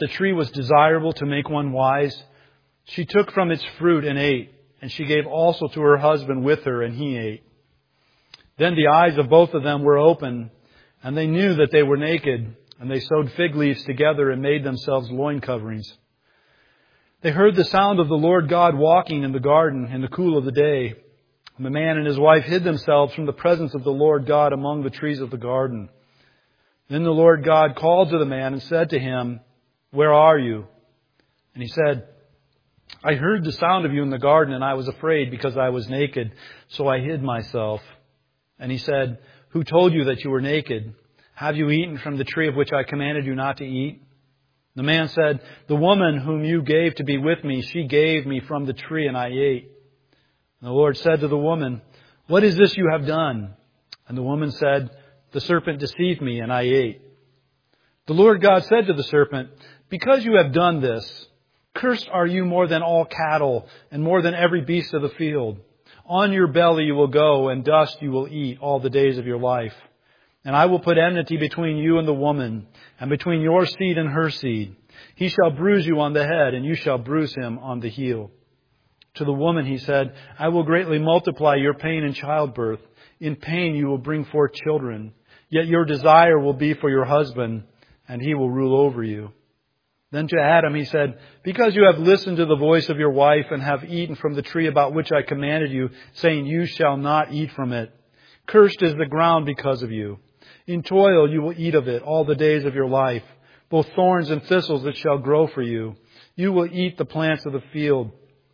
the tree was desirable to make one wise, she took from its fruit and ate, and she gave also to her husband with her, and he ate. Then the eyes of both of them were open, and they knew that they were naked, and they sewed fig leaves together and made themselves loin coverings. They heard the sound of the Lord God walking in the garden in the cool of the day. And the man and his wife hid themselves from the presence of the Lord God among the trees of the garden. Then the Lord God called to the man and said to him, "Where are you?" And he said, "I heard the sound of you in the garden, and I was afraid because I was naked, so I hid myself." And he said, "Who told you that you were naked? Have you eaten from the tree of which I commanded you not to eat?" The man said, "The woman whom you gave to be with me, she gave me from the tree, and I ate." And the Lord said to the woman, "What is this you have done?" And the woman said, "The serpent deceived me, and I ate." The Lord God said to the serpent, "Because you have done this, cursed are you more than all cattle, and more than every beast of the field. On your belly you will go, and dust you will eat all the days of your life. And I will put enmity between you and the woman, and between your seed and her seed. He shall bruise you on the head, and you shall bruise him on the heel." To the woman he said, "I will greatly multiply your pain in childbirth. In pain you will bring forth children. Yet your desire will be for your husband, and he will rule over you." Then to Adam he said, "Because you have listened to the voice of your wife, and have eaten from the tree about which I commanded you, saying, 'You shall not eat from it,' cursed is the ground because of you. In toil you will eat of it all the days of your life. Both thorns and thistles it shall grow for you. You will eat the plants of the field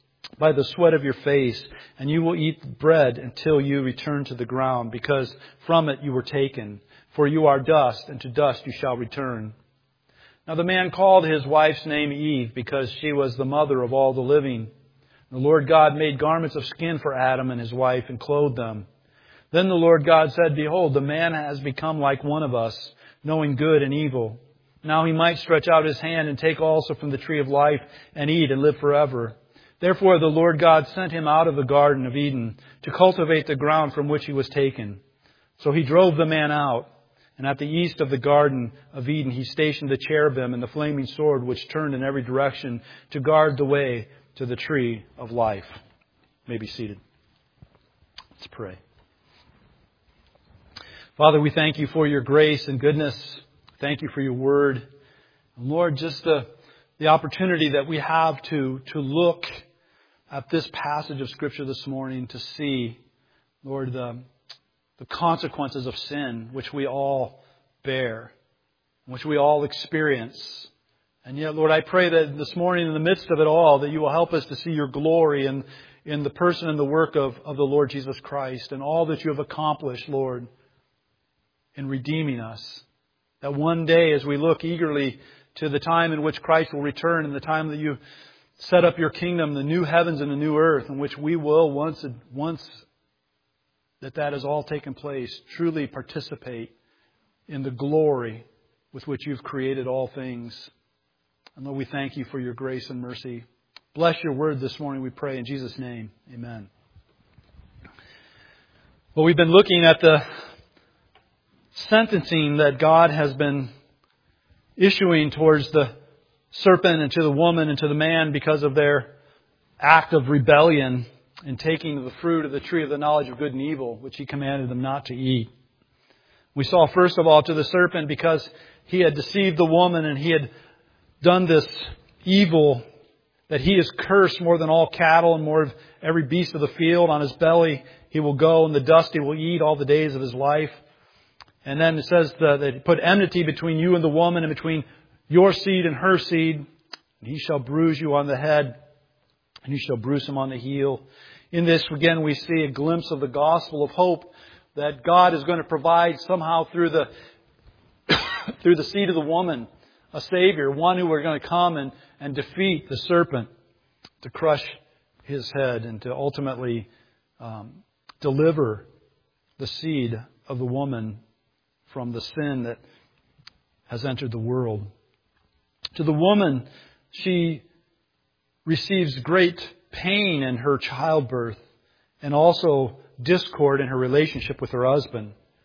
by the sweat of your face, and you will eat bread until you return to the ground, because from it you were taken. For you are dust, and to dust you shall return." Now the man called his wife's name Eve, because she was the mother of all the living. The Lord God made garments of skin for Adam and his wife, and clothed them. Then the Lord God said, "Behold, the man has become like one of us, knowing good and evil. Now he might stretch out his hand and take also from the tree of life and eat and live forever." Therefore the Lord God sent him out of the Garden of Eden to cultivate the ground from which he was taken. So he drove the man out, and at the east of the Garden of Eden he stationed the cherubim and the flaming sword which turned in every direction to guard the way to the tree of life. You may be seated. Let's pray. Father, we thank you for your grace and goodness. Thank you for your word. And Lord, just the opportunity that we have to look at this passage of Scripture this morning, to see, Lord, the consequences of sin, which we all bear, which we all experience. And yet, Lord, I pray that this morning, in the midst of it all, that you will help us to see your glory in the person and the work of the Lord Jesus Christ, and all that you have accomplished, Lord, in redeeming us. That one day, as we look eagerly to the time in which Christ will return, and the time that you set up your kingdom, the new heavens and the new earth, in which we will, once that has all taken place, truly participate in the glory with which you've created all things. And Lord, we thank you for your grace and mercy. Bless your word this morning, we pray in Jesus' name. Amen. Well, we've been looking at the sentencing that God has been issuing towards the serpent and to the woman and to the man because of their act of rebellion in taking the fruit of the tree of the knowledge of good and evil, which he commanded them not to eat. We saw, first of all, to the serpent, because he had deceived the woman and he had done this evil, that he is cursed more than all cattle and more of every beast of the field. On his belly he will go, and the dust he will eat all the days of his life. And then it says that he put enmity between you and the woman, and between your seed and her seed. And he shall bruise you on the head, and you shall bruise him on the heel. In this, again, we see a glimpse of the gospel of hope, that God is going to provide somehow through the seed of the woman a Savior, one who are going to come and defeat the serpent, to crush his head, and to ultimately deliver the seed of the woman from the sin that has entered the world. To the woman, she receives great pain in her childbirth, and also discord in her relationship with her husband.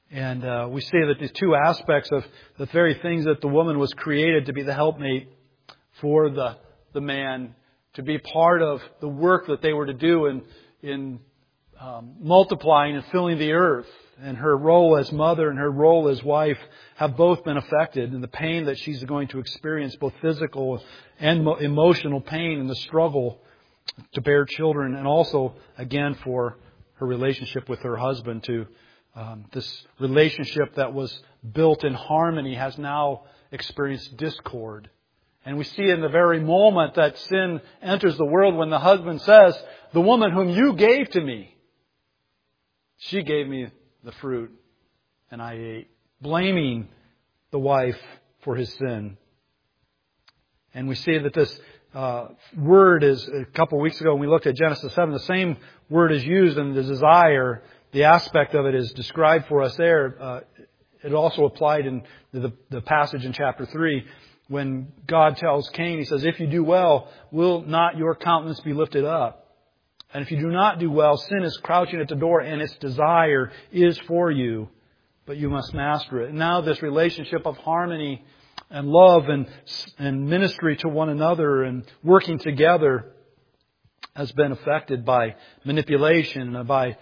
And we see that these two aspects of the very things that the woman was created to be the helpmate for the man, to be part of the work that they were to do in multiplying and filling the earth. And her role as mother and her role as wife have both been affected. And the pain that she's going to experience, both physical and emotional pain in the struggle to bear children. And also, again, for her relationship with her husband. To this relationship that was built in harmony has now experienced discord. And we see in the very moment that sin enters the world when the husband says, "The woman whom you gave to me, she gave me the fruit, and I ate," blaming the wife for his sin. And we see that this word is, a couple of weeks ago when we looked at Genesis 7, the same word is used in the desire. The aspect of it is described for us there. It also applied in the passage in chapter 3 when God tells Cain, He says, "If you do well, will not your countenance be lifted up? And if you do not do well, sin is crouching at the door and its desire is for you, but you must master it." And now this relationship of harmony and love and ministry to one another and working together has been affected by manipulation, by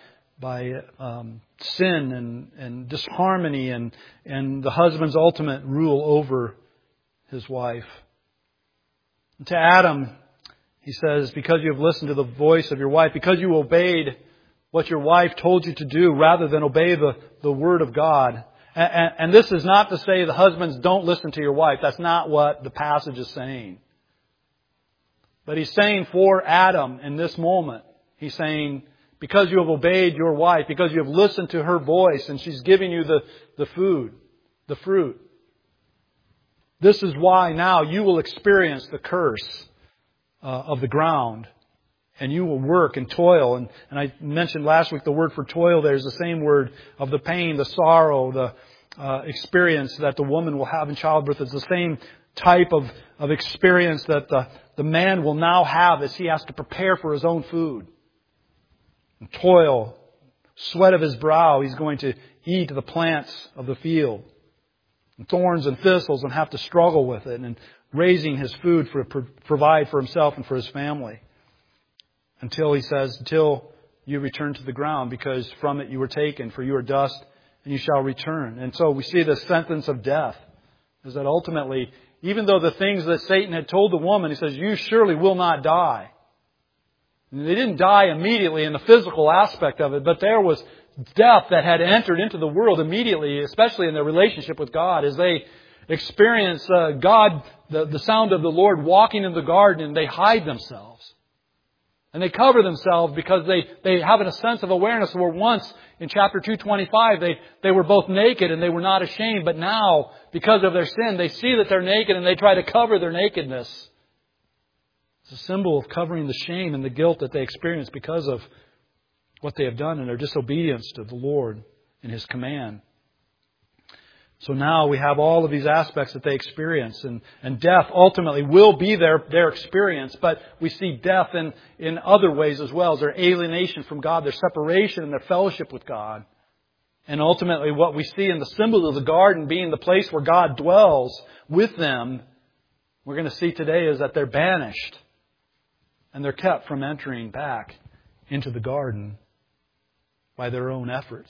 sin and disharmony and the husband's ultimate rule over his wife. And to Adam, He says, "Because you have listened to the voice of your wife, because you obeyed what your wife told you to do rather than obey the word of God." And this is not to say the husbands don't listen to your wife. That's not what the passage is saying. But He's saying for Adam in this moment, He's saying, because you have obeyed your wife, because you have listened to her voice and she's giving you the food, the fruit, this is why now you will experience the curse of the ground, and you will work and toil. And I mentioned last week the word for toil there is the same word of the pain, the sorrow, the experience that the woman will have in childbirth. It's the same type of experience that the man will now have as he has to prepare for his own food. And toil, sweat of his brow, he's going to eat the plants of the field. And thorns and thistles, and have to struggle with it. And raising his food to provide for himself and for his family. Until He says, until you return to the ground, because from it you were taken, for you are dust and you shall return. And so we see the sentence of death is that ultimately, even though the things that Satan had told the woman, he says, "You surely will not die." And they didn't die immediately in the physical aspect of it, but there was death that had entered into the world immediately, especially in their relationship with God, as they experience God, the sound of the Lord walking in the garden, and they hide themselves. And they cover themselves because they have a sense of awareness where once in chapter 2:25 they were both naked and they were not ashamed. But now, because of their sin, they see that they're naked and they try to cover their nakedness. It's a symbol of covering the shame and the guilt that they experience because of what they have done in their disobedience to the Lord and His command. So now we have all of these aspects that they experience, and death ultimately will be their experience, but we see death in other ways as well, as their alienation from God, their separation and their fellowship with God. And ultimately what we see in the symbol of the garden being the place where God dwells with them, we're going to see today is that they're banished and they're kept from entering back into the garden by their own efforts.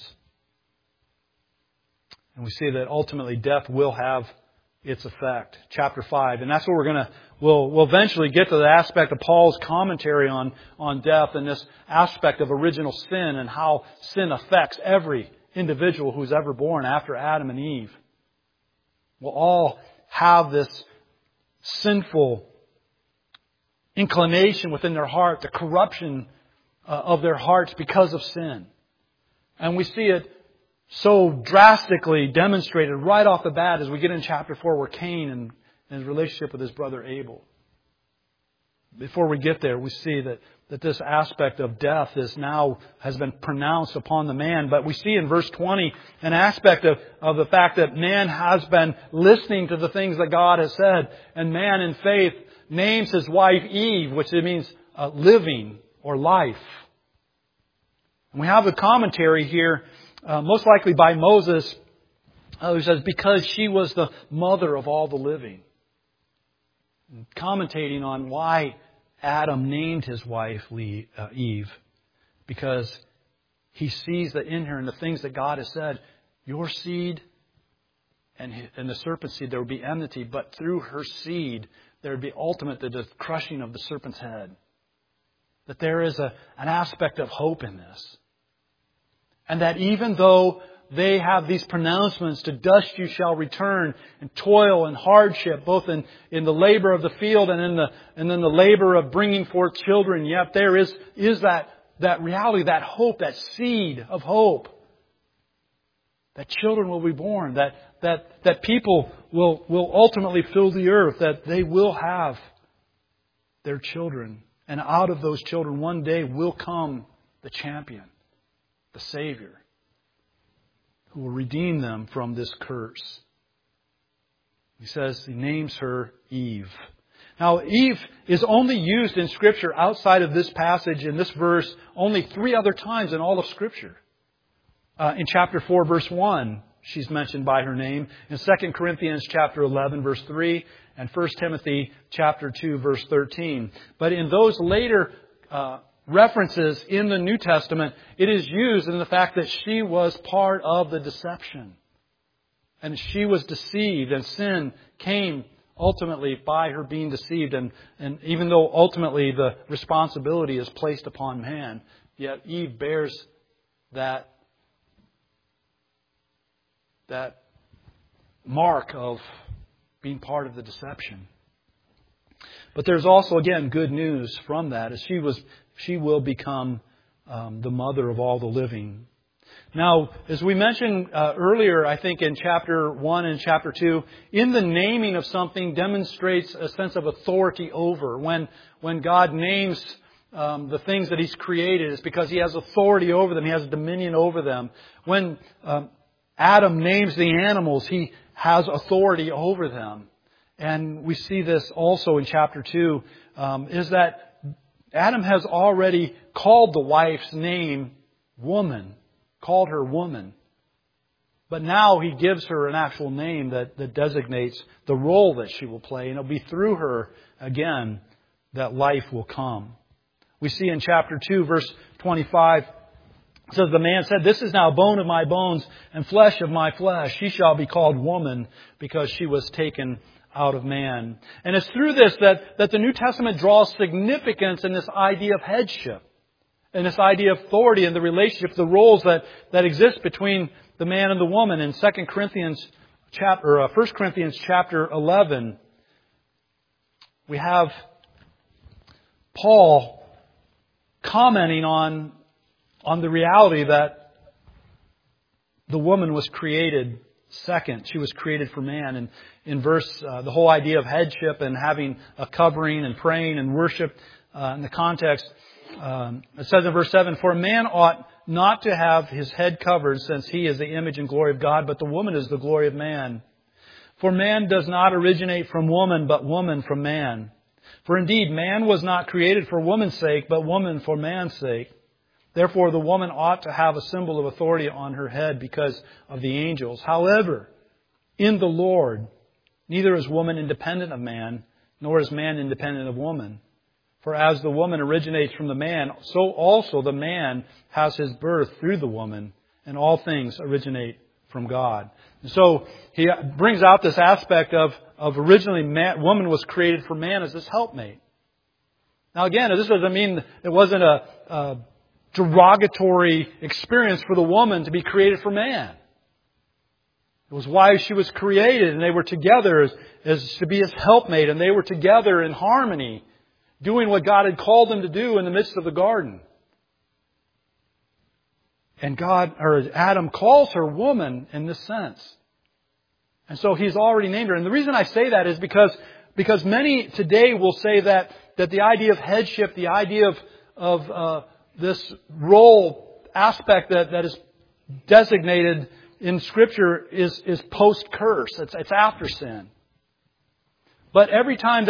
And we see that ultimately death will have its effect. Chapter 5. And that's what we'll eventually get to the aspect of Paul's commentary on death and this aspect of original sin and how sin affects every individual who's ever born after Adam and Eve. We'll all have this sinful inclination within their heart, the corruption of their hearts because of sin. And we see it so drastically demonstrated right off the bat as we get in chapter 4 where Cain and his relationship with his brother Abel. Before we get there, we see that this aspect of death has been pronounced upon the man. But we see in verse 20 an aspect of the fact that man has been listening to the things that God has said. And man in faith names his wife Eve, which means living or life. And we have a commentary here most likely by Moses, who says, because she was the mother of all the living. Commentating on why Adam named his wife Eve, because he sees that in her and the things that God has said, your seed and the serpent's seed, there would be enmity, but through her seed, there would be the crushing of the serpent's head. That there is an aspect of hope in this. And that even though they have these pronouncements, to dust you shall return, and toil and hardship, both in the labor of the field and then the labor of bringing forth children, yet there is that reality, that hope, that seed of hope. That children will be born, that people will ultimately fill the earth, that they will have their children. And out of those children one day will come the champion, the Savior, who will redeem them from this curse. He says he names her Eve. Now, Eve is only used in Scripture outside of this passage, in this verse, only 3 other times in all of Scripture. In chapter 4, verse 1, she's mentioned by her name. In 2 Corinthians chapter 11, verse 3, and 1 Timothy chapter 2, verse 13. But in those later references in the New Testament, it is used in the fact that she was part of the deception. And she was deceived, and sin came ultimately by her being deceived. And even though ultimately the responsibility is placed upon man, yet Eve bears that mark of being part of the deception. But there's also, again, good news from that, as she will become the mother of all the living. Now, as we mentioned earlier, I think in chapter 1 and chapter 2, in the naming of something demonstrates a sense of authority over. When God names the things that He's created, it's because He has authority over them. He has dominion over them. When Adam names the animals, he has authority over them. And we see this also in chapter 2, is that Adam has already called the wife's name woman, called her woman. But now he gives her an actual name that designates the role that she will play. And it'll be through her, again, that life will come. We see in chapter 2, verse 25, it says, the man said, this is now bone of my bones and flesh of my flesh. She shall be called woman because she was taken out of man. And it's through this that the New Testament draws significance in this idea of headship and this idea of authority and the relationship, the roles that exist between the man and the woman. In 1 Corinthians chapter 11, we have Paul commenting on the reality that the woman was created second. She was created for man. And in verse, the whole idea of headship and having a covering and praying and worship, in the context, it says in verse 7, for a man ought not to have his head covered, since he is the image and glory of God, but the woman is the glory of man. For man does not originate from woman, but woman from man. For indeed, man was not created for woman's sake, but woman for man's sake. Therefore, the woman ought to have a symbol of authority on her head because of the angels. However, in the Lord, neither is woman independent of man, nor is man independent of woman. For as the woman originates from the man, so also the man has his birth through the woman, and all things originate from God. And so he brings out this aspect of originally woman was created for man as this helpmate. Now again, this doesn't mean it wasn't a derogatory experience for the woman to be created for man. It was why she was created, and they were together as to be His helpmate, and they were together in harmony, doing what God had called them to do in the midst of the garden. And Adam calls her woman in this sense. And so He's already named her. And the reason I say that is because many today will say that the idea of headship, the idea of this role aspect that is designated in Scripture is post-curse. It's after sin. But every time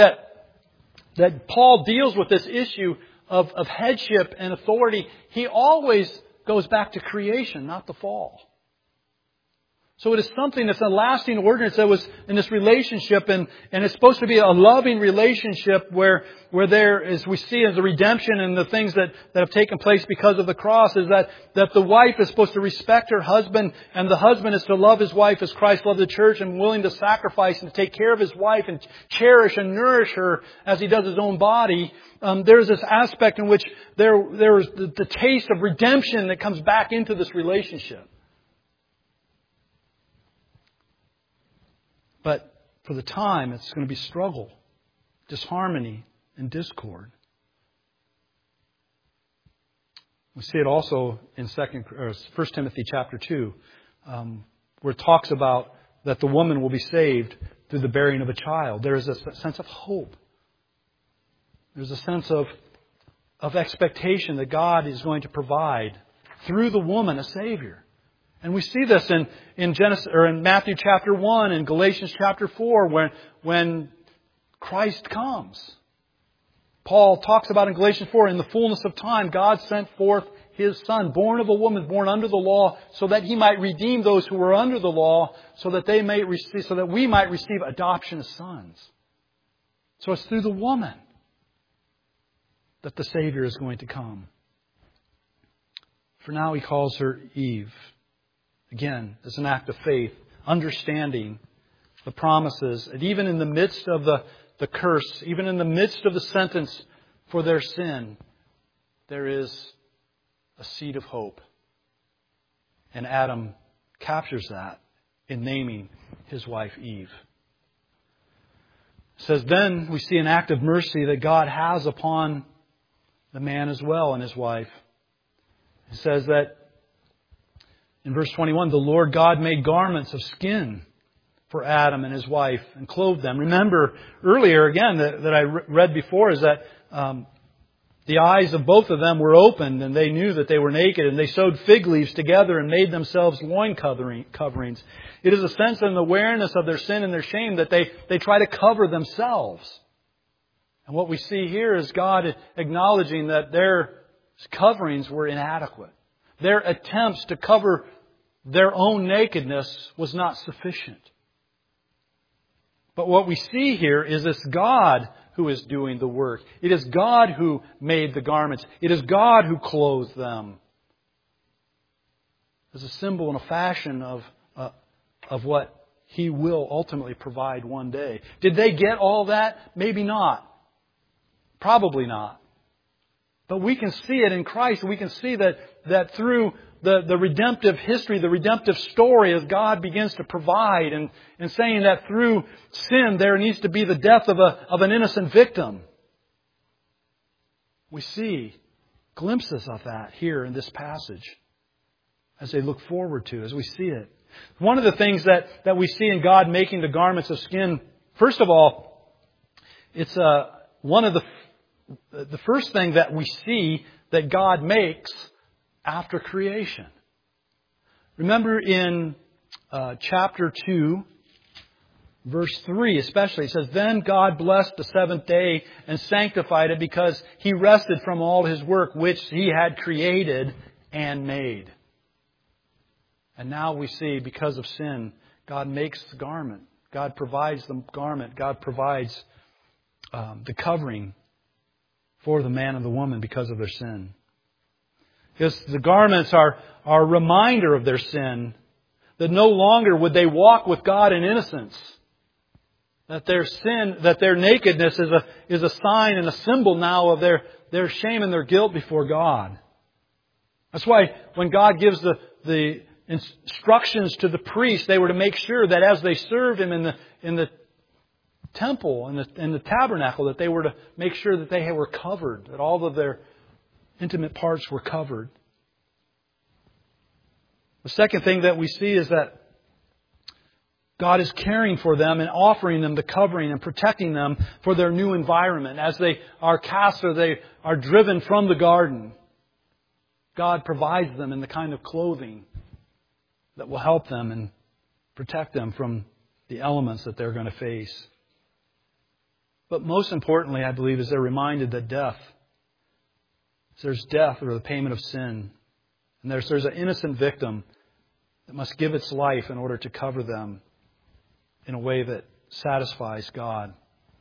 that Paul deals with this issue of headship and authority, he always goes back to creation, not the fall. So it is something that's a lasting ordinance that was in this relationship, and it's supposed to be a loving relationship where there, as we see as the redemption and the things that have taken place because of the cross, is that the wife is supposed to respect her husband, and the husband is to love his wife as Christ loved the church and willing to sacrifice and to take care of his wife and cherish and nourish her as he does his own body. There's this aspect in which there is the taste of redemption that comes back into this relationship. But for the time, it's going to be struggle, disharmony, and discord. We see it also in 1 Timothy chapter 2, where it talks about that the woman will be saved through the bearing of a child. There is a sense of hope. There's a sense of expectation that God is going to provide through the woman a Savior. And we see this in Genesis or in Matthew chapter 1 and Galatians chapter 4 when Christ comes. Paul talks about in Galatians 4, in the fullness of time, God sent forth His Son, born of a woman, born under the law, so that He might redeem those who were under the law, so that we might receive adoption as sons. So it's through the woman that the Savior is going to come. For now He calls her Eve. Again, as an act of faith, understanding the promises, and even in the midst of the curse, even in the midst of the sentence for their sin, there is a seed of hope. And Adam captures that in naming his wife Eve. It says, then we see an act of mercy that God has upon the man as well and his wife. It says that in verse 21, the Lord God made garments of skin for Adam and his wife and clothed them. Remember earlier again that I read before is that the eyes of both of them were opened and they knew that they were naked, and they sewed fig leaves together and made themselves loin coverings. It is a sense of an awareness of their sin and their shame that they try to cover themselves. And what we see here is God acknowledging that their coverings were inadequate. Their attempts to cover their own nakedness was not sufficient. But what we see here is this God who is doing the work. It is God who made the garments. It is God who clothed them. As a symbol and a fashion of what He will ultimately provide one day. Did they get all that? Maybe not. Probably not. But we can see it in Christ. We can see that through the redemptive history, the redemptive story, as God begins to provide, and saying that through sin there needs to be the death of an innocent victim. We see glimpses of that here in this passage as they look forward to, as we see it. One of the things that we see in God making the garments of skin, first of all, it's one of the first thing that we see that God makes after creation. Remember in chapter 2, verse 3 especially, it says, then God blessed the seventh day and sanctified it because He rested from all His work which He had created and made. And now we see, because of sin, God makes the garment. God provides the garment. God provides the covering for the man and the woman because of their sin. Because the garments are a reminder of their sin, that no longer would they walk with God in innocence. That their sin, that their nakedness is a sign and a symbol now of their shame and their guilt before God. That's why when God gives the instructions to the priests, they were to make sure that as they served Him in the temple and in the tabernacle, that they were to make sure that they were covered, that all of their intimate parts were covered. The second thing that we see is that God is caring for them and offering them the covering and protecting them for their new environment. As they are cast or they are driven from the garden, God provides them in the kind of clothing that will help them and protect them from the elements that they're going to face. But most importantly, I believe, is they're reminded that there's death or the payment of sin And there's an innocent victim that must give its life in order to cover them in a way that satisfies God.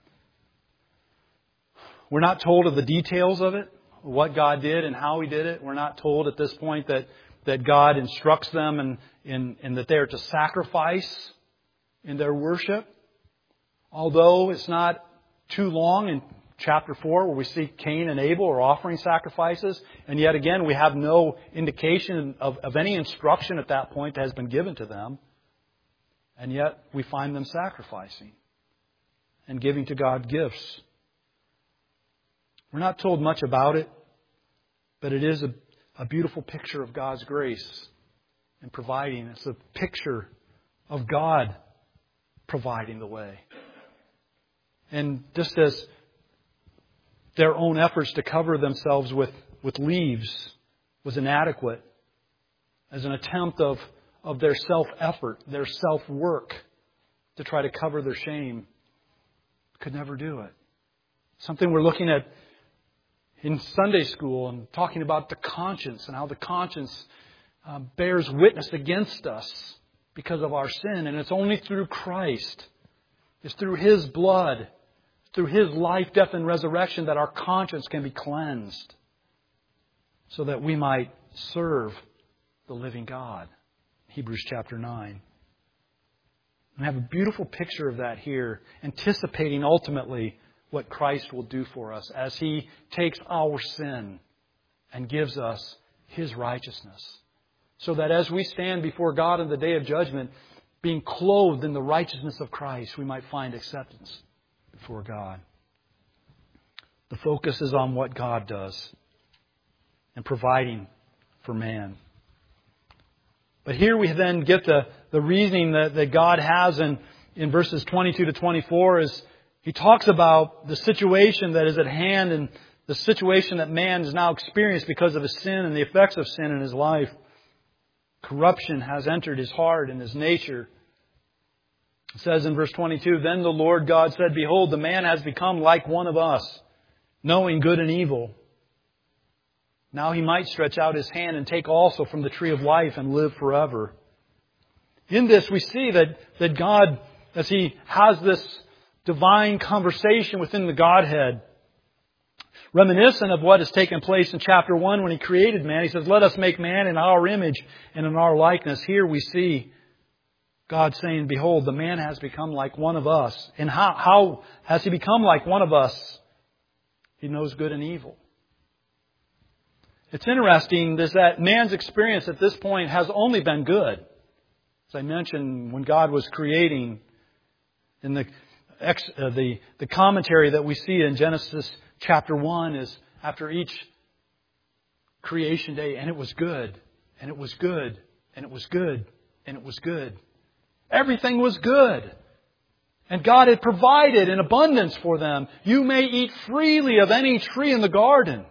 We're not told of the details of it, what God did and how He did it. We're not told at this point that God instructs them and that they are to sacrifice in their worship. Although it's not too long in chapter 4 where we see Cain and Abel are offering sacrifices. And yet again, we have no indication of any instruction at that point that has been given to them. And yet we find them sacrificing and giving to God gifts. We're not told much about it, but it is a beautiful picture of God's grace in providing. It's a picture of God providing the way. And just as their own efforts to cover themselves with leaves was inadequate, as an attempt of their self-effort, their self-work to try to cover their shame, could never do it. Something we're looking at in Sunday school and talking about the conscience and how the conscience bears witness against us because of our sin. And it's only through Christ. It's through His blood, through His life, death, and resurrection that our conscience can be cleansed so that we might serve the living God. Hebrews chapter 9. And I have a beautiful picture of that here, anticipating ultimately what Christ will do for us as He takes our sin and gives us His righteousness. So that as we stand before God in the day of judgment, being clothed in the righteousness of Christ, we might find acceptance before God. The focus is on what God does and providing for man. But here we then get the reasoning that God has in verses 22 to 24 is He talks about the situation that is at hand and the situation that man has now experienced because of his sin and the effects of sin in his life. Corruption has entered his heart and his nature. It says in verse 22, "Then the Lord God said, Behold, the man has become like one of us, knowing good and evil. Now he might stretch out his hand and take also from the tree of life and live forever." In this we see that God, as He has this divine conversation within the Godhead, reminiscent of what has taken place in chapter 1 when He created man. He says, "Let us make man in our image and in our likeness." Here we see God saying, "Behold, the man has become like one of us." And how has he become like one of us? He knows good and evil. It's interesting that man's experience at this point has only been good. As I mentioned, when God was creating, in the commentary that we see in Genesis chapter 1 is after each creation day, and it was good, and it was good, and it was good, and it was good. Everything was good. And God had provided in abundance for them. You may eat freely of any tree in the garden,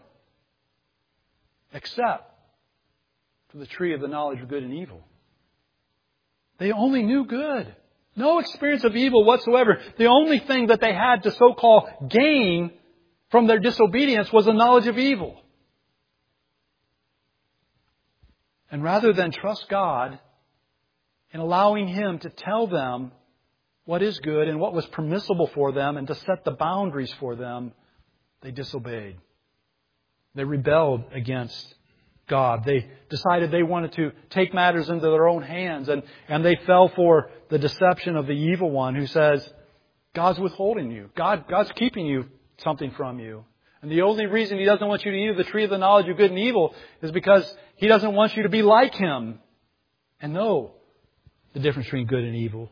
except for the tree of the knowledge of good and evil. They only knew good. No experience of evil whatsoever. The only thing that they had to so-called gain from their disobedience was the knowledge of evil. And rather than trust God in allowing Him to tell them what is good and what was permissible for them and to set the boundaries for them, they disobeyed. They rebelled against God. They decided they wanted to take matters into their own hands, and they fell for the deception of the evil one who says, God's withholding you. God's keeping you something from you. And the only reason He doesn't want you to eat of the tree of the knowledge of good and evil is because He doesn't want you to be like Him and know the difference between good and evil.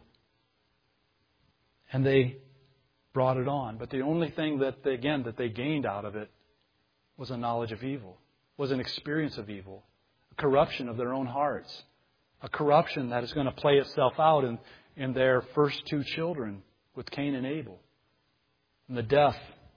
And they brought it on. But the only thing that they gained out of it was a knowledge of evil, was an experience of evil, a corruption of their own hearts, a corruption that is going to play itself out in their first two children with Cain and Abel, and the death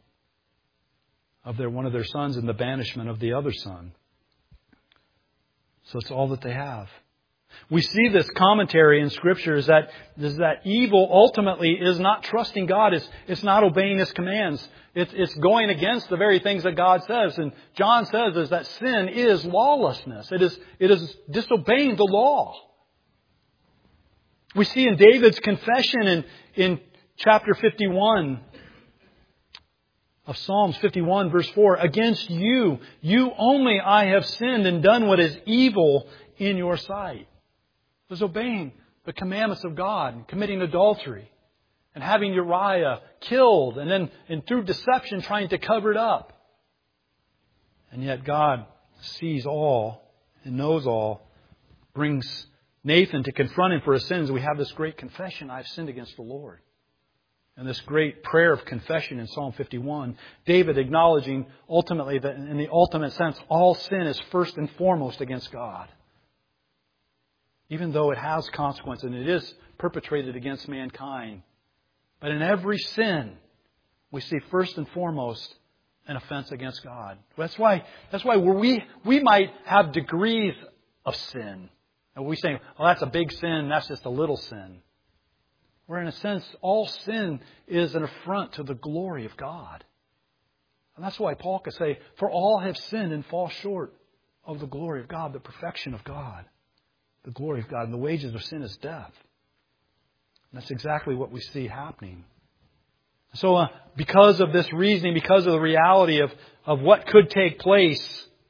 of one of their sons and the banishment of the other son. So it's all that they have. We see this commentary in Scripture is that evil ultimately is not trusting God. It's not obeying His commands. It's going against the very things that God says. And John says is that sin is lawlessness. It is disobeying the law. We see in David's confession in chapter 51 of Psalms 51 verse 4, against you only I have sinned and done what is evil in your sight. Disobeying the commandments of God, and committing adultery, and having Uriah killed, and through deception trying to cover it up. And yet God sees all and knows all, brings Nathan to confront him for his sins. We have this great confession, I've sinned against the Lord. And this great prayer of confession in Psalm 51, David acknowledging ultimately that in the ultimate sense, all sin is first and foremost against God. Even though it has consequence and it is perpetrated against mankind. But in every sin, we see first and foremost an offense against God. That's why we might have degrees of sin. And we say, well, that's a big sin, that's just a little sin. Where in a sense, all sin is an affront to the glory of God. And that's why Paul could say, for all have sinned and fall short of the glory of God, the perfection of God. The glory of God. And the wages of sin is death. And that's exactly what we see happening. So because of this reasoning, because of the reality of what could take place,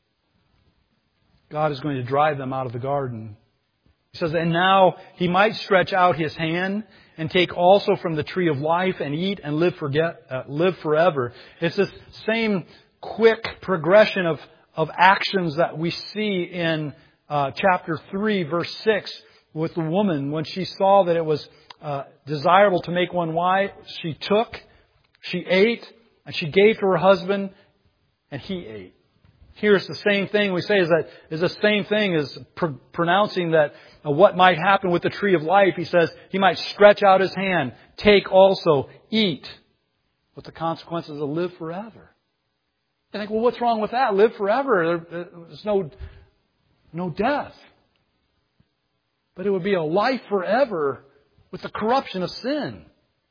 God is going to drive them out of the garden. He says, and now He might stretch out His hand and take also from the tree of life and eat and live forever. It's this same quick progression of actions that we see in chapter 3, verse 6, with the woman. When she saw that it was desirable to make one wise, she took, she ate, and she gave to her husband, and he ate. Here it's the same thing we say is the same thing as pronouncing that what might happen with the tree of life. He says He might stretch out His hand, take also, eat, with the consequences of live forever. You think, well, what's wrong with that? Live forever. There's no death. But it would be a life forever with the corruption of sin,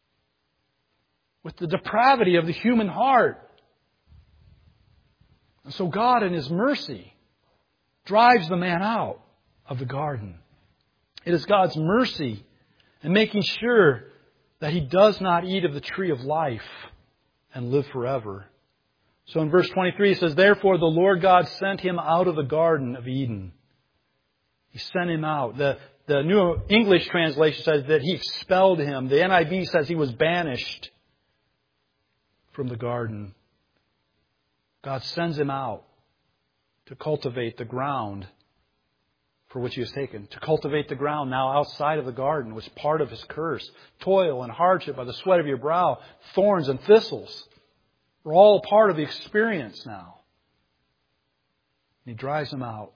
with the depravity of the human heart. And so God in His mercy drives the man out of the garden. It is God's mercy in making sure that he does not eat of the tree of life and live forever. So in verse 23 it says, therefore the Lord God sent him out of the Garden of Eden. He sent him out. The New English translation says that He expelled him. The NIV says he was banished from the garden. God sends him out to cultivate the ground for which he was taken. To cultivate the ground now outside of the garden was part of His curse. Toil and hardship by the sweat of your brow, thorns and thistles were all a part of the experience now. And He drives them out.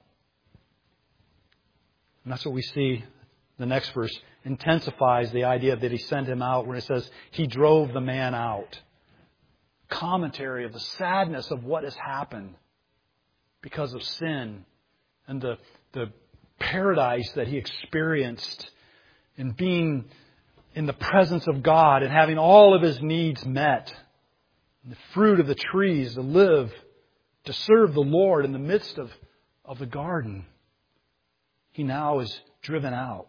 And that's what we see. The next verse intensifies the idea that He sent him out, where it says He drove the man out. Commentary of the sadness of what has happened because of sin and the paradise that he experienced in being in the presence of God and having all of his needs met. And the fruit of the trees to live, to serve the Lord in the midst of the garden. He now is driven out.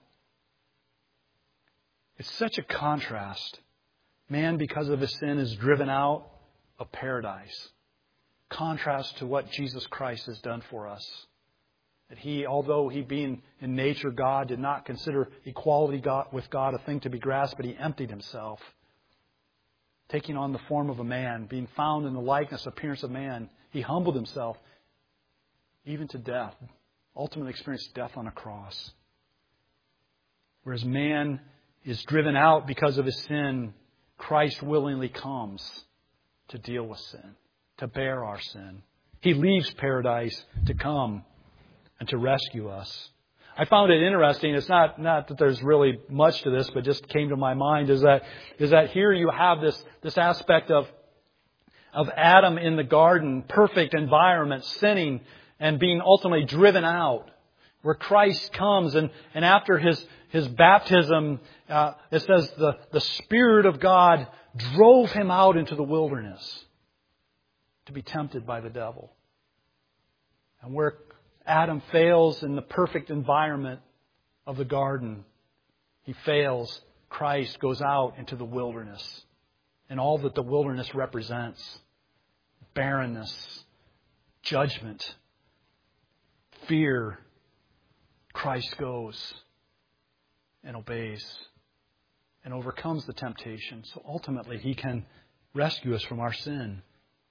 It's such a contrast. Man, because of his sin, is driven out of paradise. Contrast to what Jesus Christ has done for us. That He, although He being in nature God, did not consider equality with God a thing to be grasped, but He emptied Himself. Taking on the form of a man, being found in the likeness, appearance of man, He humbled Himself even to death. Ultimately experienced death on a cross. Whereas man is driven out because of his sin, Christ willingly comes to deal with sin, to bear our sin. He leaves paradise to come and to rescue us. I found it interesting. It's not that there's really much to this, but just came to my mind is that here you have this aspect of Adam in the garden, perfect environment, sinning and being ultimately driven out. where Christ comes and after His baptism, it says the Spirit of God drove Him out into the wilderness to be tempted by the devil. And where Adam fails in the perfect environment of the garden, he fails. Christ goes out into the wilderness. And all that the wilderness represents: barrenness, judgment, fear. Christ goes and obeys and overcomes the temptation. So ultimately He can rescue us from our sin.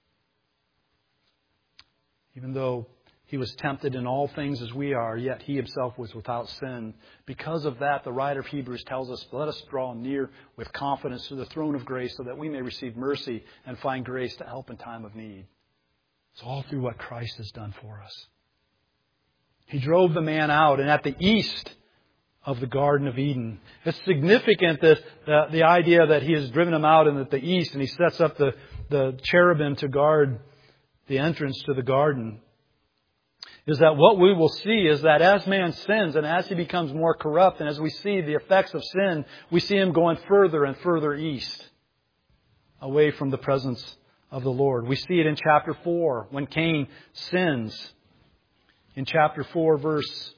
Even though He was tempted in all things as we are, yet He Himself was without sin. Because of that, the writer of Hebrews tells us, let us draw near with confidence to the throne of grace so that we may receive mercy and find grace to help in time of need. It's all through what Christ has done for us. He drove the man out, and at the east of the Garden of Eden. It's significant that the idea that He has driven him out and at the east, and He sets up the cherubim to guard the entrance to the garden, is that what we will see is that as man sins and as he becomes more corrupt and as we see the effects of sin, we see him going further and further east, away from the presence of the Lord. We see it in chapter 4 when Cain sins. In chapter 4, verse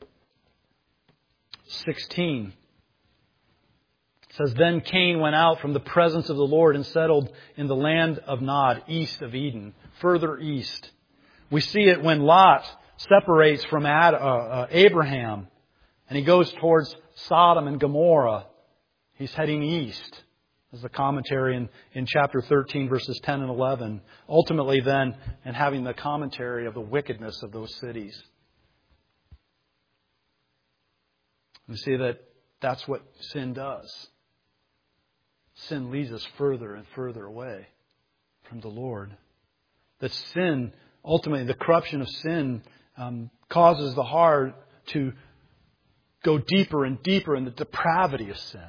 16, it says, Then Cain went out from the presence of the Lord and settled in the land of Nod, east of Eden, further east. We see it when Lot separates from Abraham and he goes towards Sodom and Gomorrah. He's heading east. As the commentary in chapter 13, verses 10 and 11. Ultimately then, and having the commentary of the wickedness of those cities. We see that that's what sin does. Sin leads us further and further away from the Lord. That sin, ultimately the corruption of sin, causes the heart to go deeper and deeper in the depravity of sin.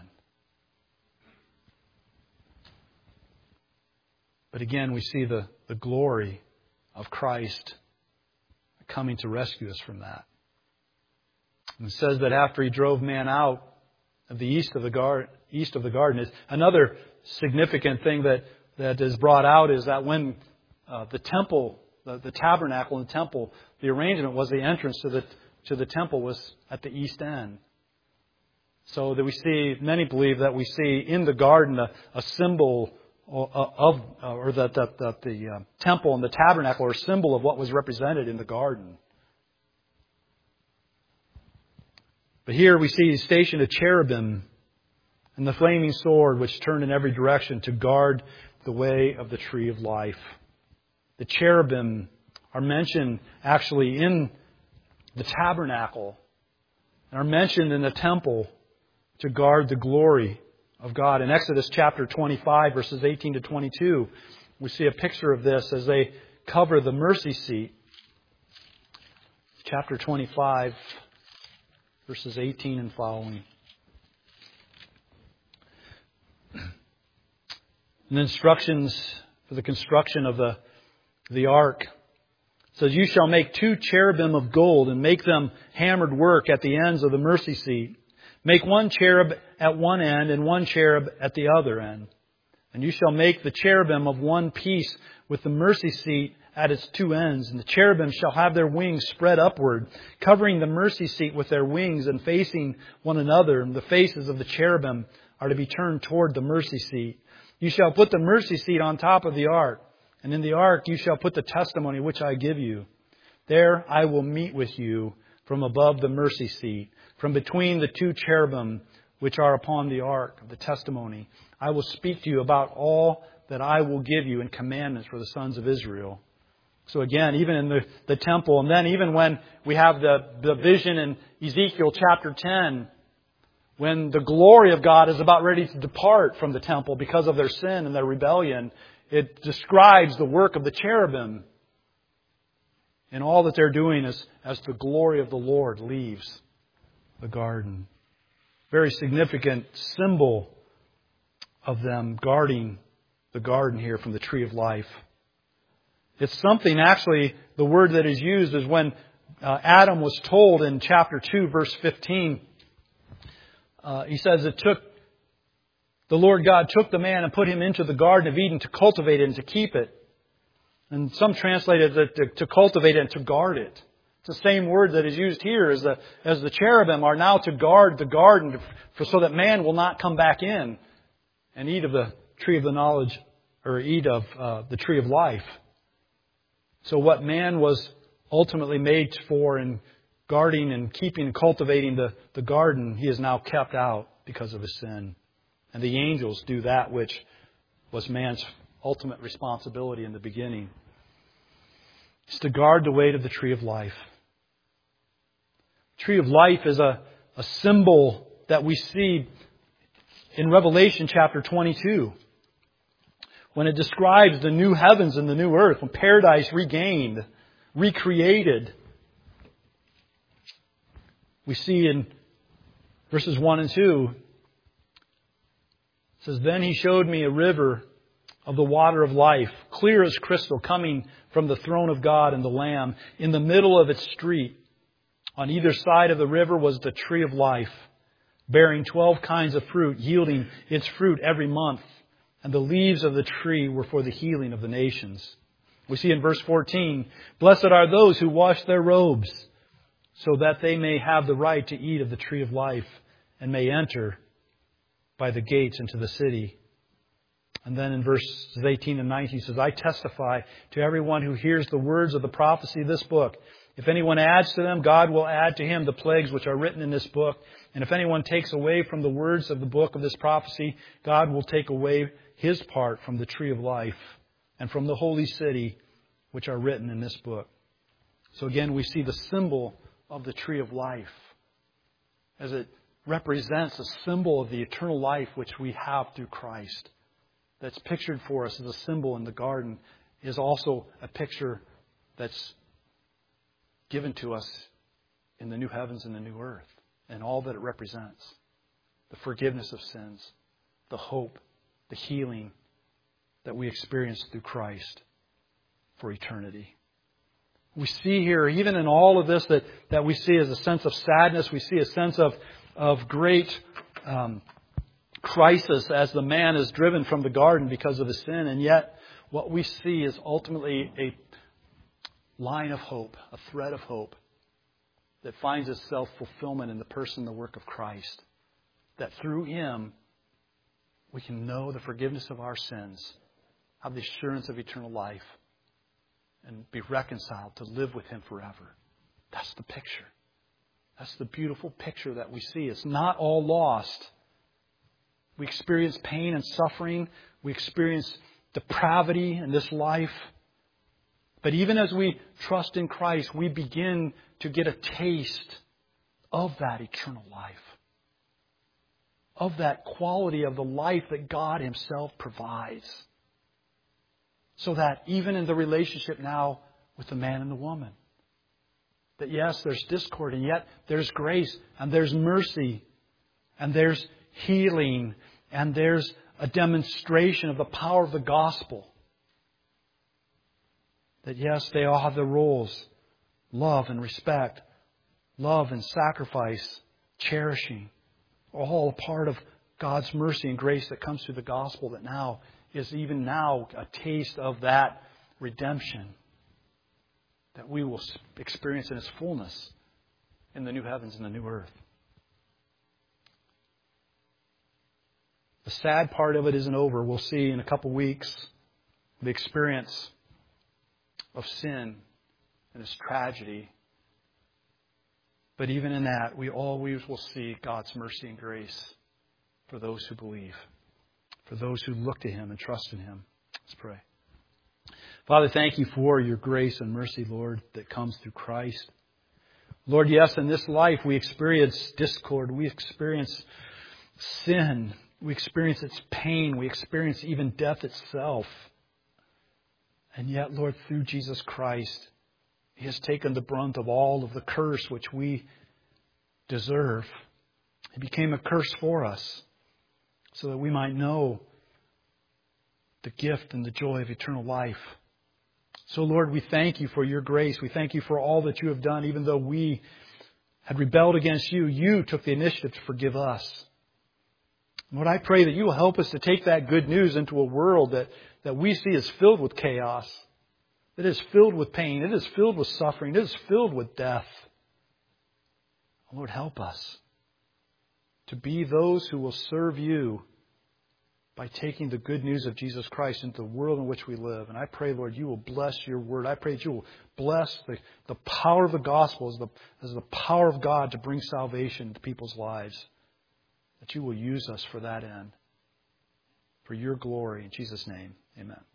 But again, we see the glory of Christ coming to rescue us from that. And it says that after He drove man out of the east of the garden, is another significant thing that is brought out is that when the temple, the tabernacle and the temple, the arrangement was the entrance to the temple was at the east end. So that we see, many believe that we see in the garden a symbol that the temple and the tabernacle are a symbol of what was represented in the garden. But here we see stationed a cherubim and the flaming sword which turned in every direction to guard the way of the tree of life. The cherubim are mentioned actually in the tabernacle and are mentioned in the temple to guard the glory of God. In Exodus chapter 25, verses 18 to 22, we see a picture of this as they cover the mercy seat. Chapter 25, verses 18 and following. And instructions for the construction of the ark. It says, You shall make 2 cherubim of gold and make them hammered work at the ends of the mercy seat. Make 1 cherub at one end and 1 cherub at the other end. And you shall make the cherubim of one piece with the mercy seat at its 2 ends. And the cherubim shall have their wings spread upward, covering the mercy seat with their wings and facing one another. And the faces of the cherubim are to be turned toward the mercy seat. You shall put the mercy seat on top of the ark. And in the ark you shall put the testimony which I give you. There I will meet with you from above the mercy seat, from between the 2 cherubim which are upon the ark of the testimony. I will speak to you about all that I will give you in commandments for the sons of Israel. So again, even in the temple, and then even when we have the vision in Ezekiel chapter 10, when the glory of God is about ready to depart from the temple because of their sin and their rebellion, it describes the work of the cherubim and all that they're doing as the glory of the Lord leaves the garden. Very significant symbol of them guarding the garden here from the tree of life. It's something, actually, the word that is used is when Adam was told in chapter 2, verse 15, he says, the Lord God took the man and put him into the Garden of Eden to cultivate it and to keep it. And some translated it to cultivate it and to guard it. It's the same word that is used here as the cherubim are now to guard the garden so that man will not come back in and eat of the tree of the knowledge, or eat of the tree of life. So what man was ultimately made for in guarding and keeping and cultivating the garden, he is now kept out because of his sin. And the angels do that which was man's ultimate responsibility in the beginning. It's to guard the way to the tree of life. Tree of life is a symbol that we see in Revelation chapter 22. When it describes the new heavens and the new earth, when paradise regained, recreated. We see in verses 1 and 2, it says, "Then he showed me a river of the water of life, clear as crystal, coming from the throne of God and the Lamb. In the middle of its street, on either side of the river, was the tree of life, bearing 12 kinds of fruit, yielding its fruit every month. And the leaves of the tree were for the healing of the nations." We see in verse 14, "Blessed are those who wash their robes, so that they may have the right to eat of the tree of life and may enter by the gates into the city." And then in verses 18 and 19 he says, "I testify to everyone who hears the words of the prophecy of this book. If anyone adds to them, God will add to him the plagues which are written in this book. And if anyone takes away from the words of the book of this prophecy, God will take away his part from the tree of life and from the holy city which are written in this book." So again, we see the symbol of the tree of life as it represents a symbol of the eternal life which we have through Christ. That's pictured for us as a symbol in the garden is also a picture that's given to us in the new heavens and the new earth and all that it represents. The forgiveness of sins, the hope, the healing that we experience through Christ for eternity. We see here, even in all of this, that we see as a sense of sadness, we see a sense of great crisis as the man is driven from the garden because of his sin. And yet, what we see is ultimately a line of hope, a thread of hope that finds its self-fulfillment in the person and the work of Christ. That through Him, we can know the forgiveness of our sins, have the assurance of eternal life, and be reconciled to live with Him forever. That's the picture. That's the beautiful picture that we see. It's not all lost. We experience pain and suffering. We experience depravity in this life. But even as we trust in Christ, we begin to get a taste of that eternal life. Of that quality of the life that God Himself provides. So that even in the relationship now with the man and the woman, that yes, there's discord and yet there's grace and there's mercy and there's healing and there's a demonstration of the power of the gospel. That yes, they all have their roles. Love and respect. Love and sacrifice. Cherishing. All a part of God's mercy and grace that comes through the gospel that now is even now a taste of that redemption that we will experience in its fullness in the new heavens and the new earth. The sad part of it isn't over. We'll see in a couple weeks the experience of sin and its tragedy. But even in that, we always will see God's mercy and grace for those who believe, for those who look to Him and trust in Him. Let's pray. Father, thank You for Your grace and mercy, Lord, that comes through Christ. Lord, yes, in this life we experience discord. We experience sin. We experience its pain. We experience even death itself. And yet, Lord, through Jesus Christ, He has taken the brunt of all of the curse which we deserve. He became a curse for us so that we might know the gift and the joy of eternal life So, Lord, we thank you for your grace. We thank you for all that you have done. Even though we had rebelled against you, you took the initiative to forgive us. Lord, I pray that you will help us to take that good news into a world that we see as filled with chaos, that is filled with pain, it is filled with suffering, it is filled with death. Lord, help us to be those who will serve you by taking the good news of Jesus Christ into the world in which we live. And I pray, Lord, you will bless your word. I pray that you will bless the power of the gospel as the power of God to bring salvation to people's lives. That you will use us for that end. For your glory. In Jesus' name, amen.